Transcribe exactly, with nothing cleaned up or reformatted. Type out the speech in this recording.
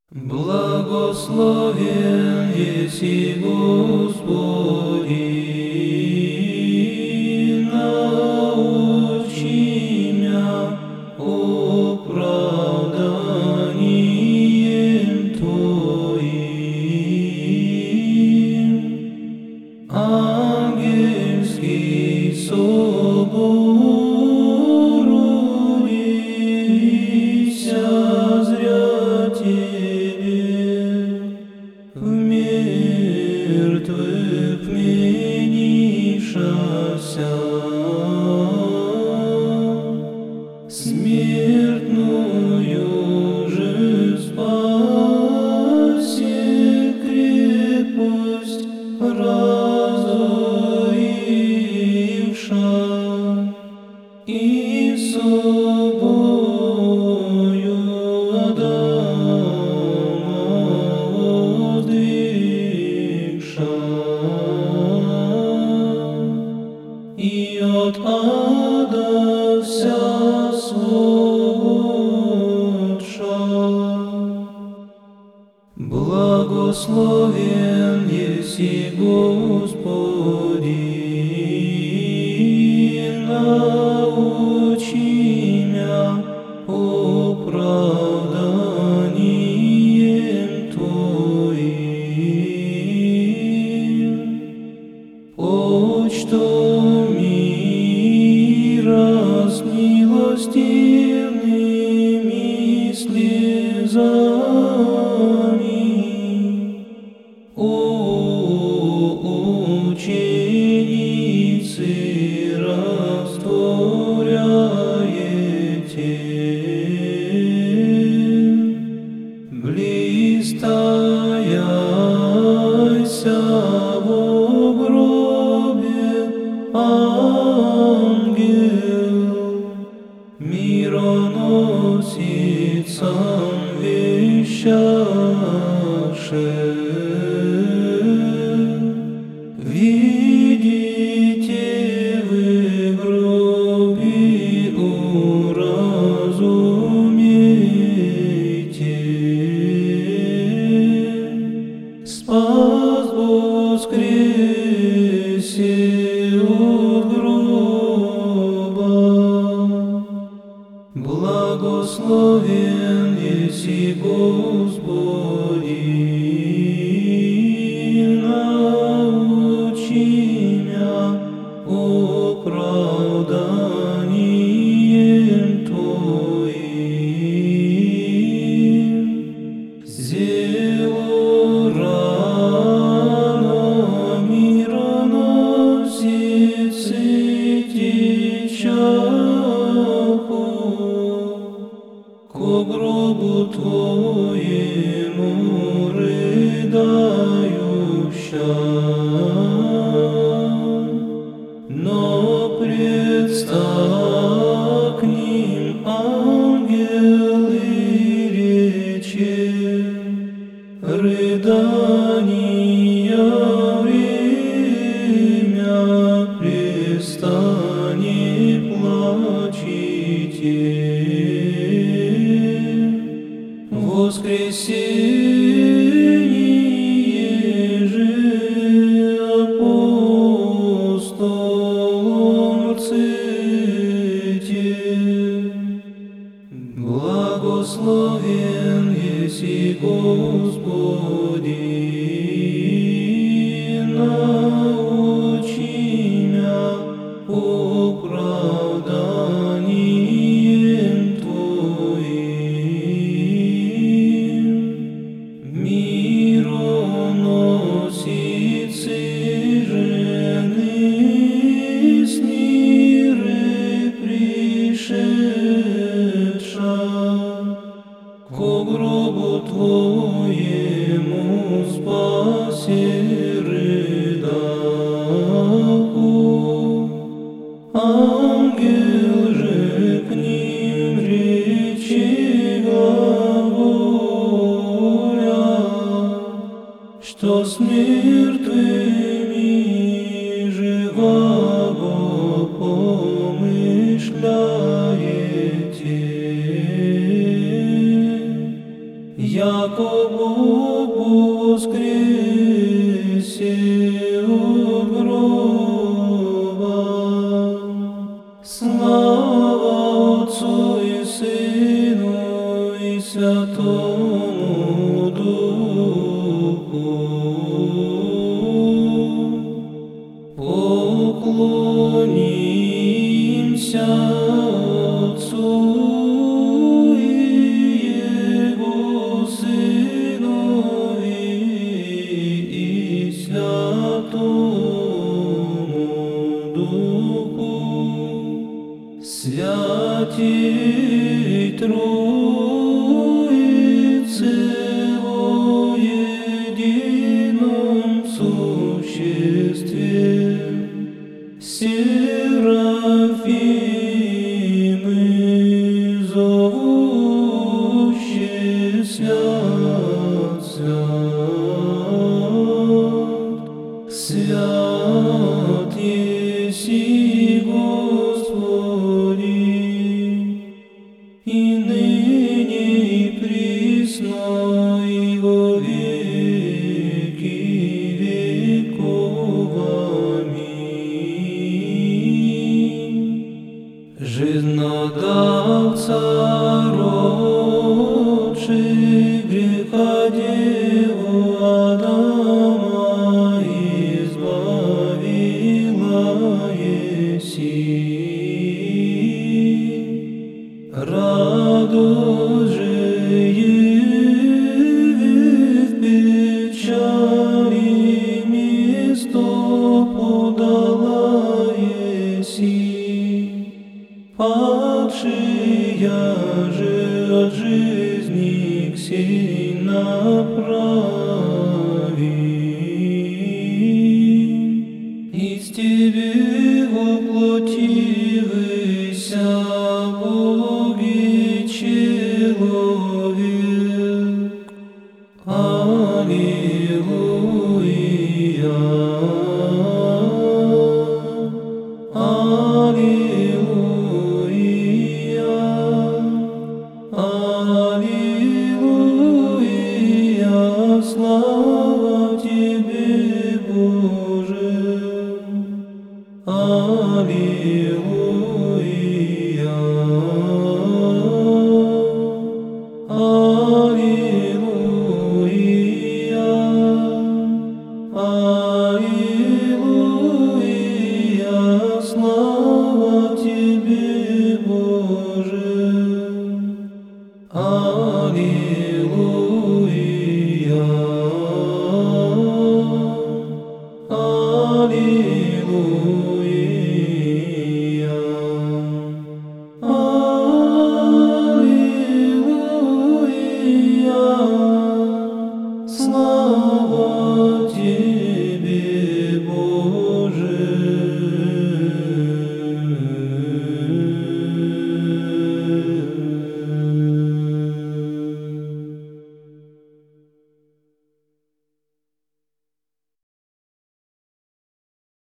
Благословен еси Господи, научи мя оправданием Твоим. Ангельский собор урися зря Тебе, в мертвых вменившася, смертную же спаси крепость разоривша, и собою Адама воздвигша, и от ада вся свободша. Благословен еси Господи, научи мя оправданием Твоим. Почто мира с милостивными слезами, о ученицы растворяете, блистаяся во гробе ангел, мироносицам вещаше. Видите вы гробе, уразумейте, спас воскресе от гроба. Благословен еси Господи, научи мя оправданием Твоим. Зело рано мироносицы течаху, ко гробу Твоему рыдающа, но предста к ним ангел и рече: рыдания время престанет, плачите. Воскресение же апостолом рците. Благословен еси Господи, научи мя оправданием Твоим. Мироносицы жены с миры пришедша, ко гробу Твоему спаси рыдаху. Ангел же к ним речи глаголя, что с мертвыми живаго помышляете. яко Бог воскресе от гроба. Слава Отцу и Сыну и Святому Духу. Поклонимся Отцу и Его Сыну и Святому Духу. Святей Троице во едином существе, серафимы зовущие свят, свят, свят еси Господи, и ныне и присно и во веки веков. Аминь. Жизнодавца родший греха деву Адама избавила еси. Радость же явив печали место подала еси. Падшия же от жизни к сей направи. Из тебе воплотився Боги человек. Аллилуйя. Аллилуйя. Аллилуйя. Слава